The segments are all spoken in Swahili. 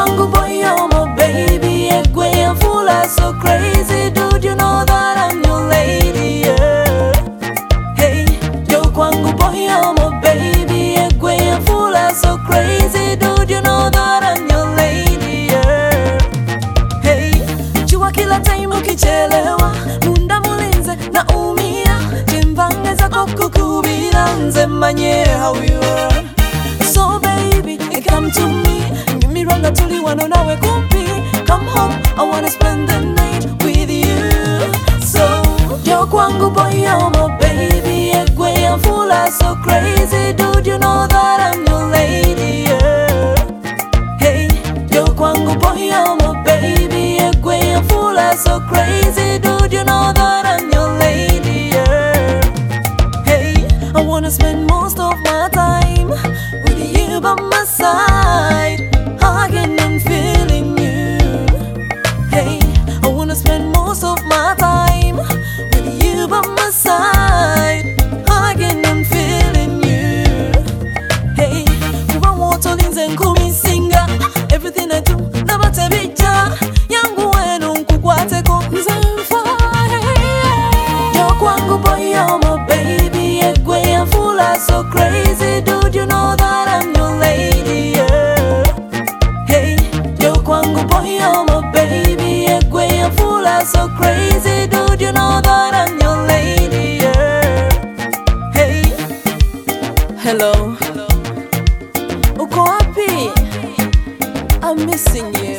kwangu boy, you're my baby. Egwe, I'm full of so crazy, dude. You know that I'm your lady, yeah. Hey, yo kwangu boy, you're my baby. Egwe, I'm full of so crazy, dude. You know that I'm your lady, yeah. Hey, jua kila time ukichelewa, munda mulinze na umia. Chimbange zako kukubira, nze manye how you are. So baby, come to me. Give me wrong, tuli wano nawe kumpi. Come home, I wanna spend the night with you. So, yo kwangu boy, you're my baby. Egwe, I'm full of so crazy, dude. You know that I'm your lady, yeah. Hey, yo kwangu boy, you're my baby. Egwe, I'm full of so crazy, dude. You know that I'm your lady, yeah. Hey, I wanna spend most of my time with you by my side, hugging and feeling you. Hey, I wanna spend most of my time with you by my side, hugging and feeling you. Hey, kuba moto linze nkumi singa. Everything I do, never tebija. Yangu wenu nkukwateko nzemfa. Yo kwangu boy, you're my baby. Egwe, I'm full of so crazy, dude. You know that I'm your lady, yeah. Hey, yo kwangu boy, you're my baby. Egwe, I'm full of so crazy, dude. You know that I'm your lady, yeah. Hey, hello, uko wapi? I'm missing you.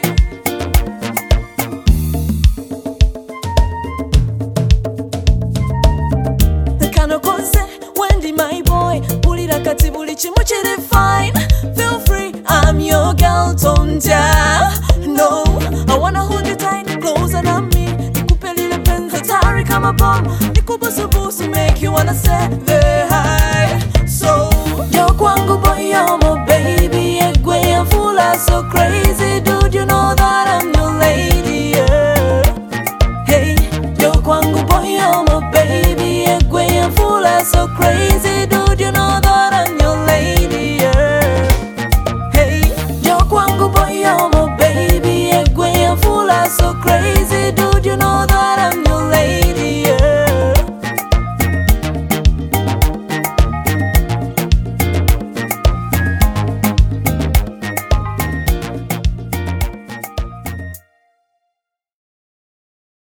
Kano konse, Wendy my boy. Bulira kati buli chimu chiri fine. Feel free, I'm your girl, tonja. No, I wanna hold you tight, closer than me. Nikupe lile penzi hatari kama bomb. Nikubusu busu, make you wanna say the high. So, yo kwangu boy, you're my baby. Egwe, I'm full of so crazy, dude. You know that I'm your lady, yeah. Hey, yo kwangu boy, you're my baby. Egwe, I'm full of so crazy, dude. You know that I'm your lady, yeah. Hey, yo kwangu boy, you're my baby. Egwe, I'm full of so crazy.